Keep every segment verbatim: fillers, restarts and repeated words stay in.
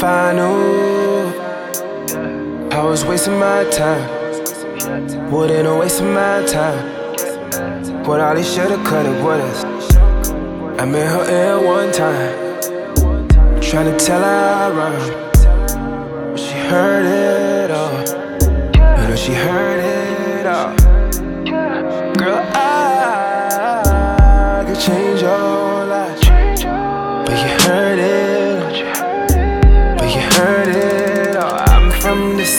I knew I was wasting my time, wouldn't have wasted my time. But all this shoulda, coulda, woulda. I met her ear one time, tryna tell her I rhyme, but she heard it all. You know she heard it all. Girl, I could change your life, but you heard it, but you heard it all. I'm from the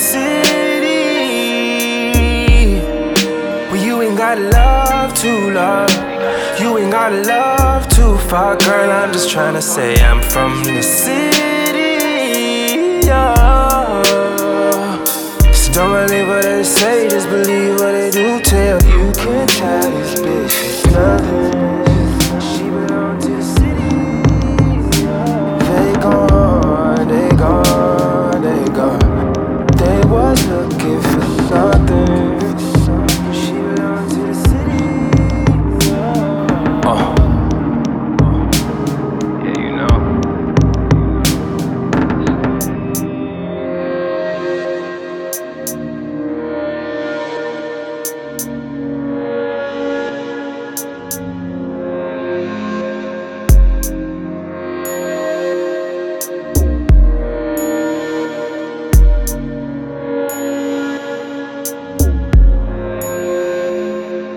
city, but you ain't got love to love. You ain't got love too far, girl. I'm just tryna say I'm from the city.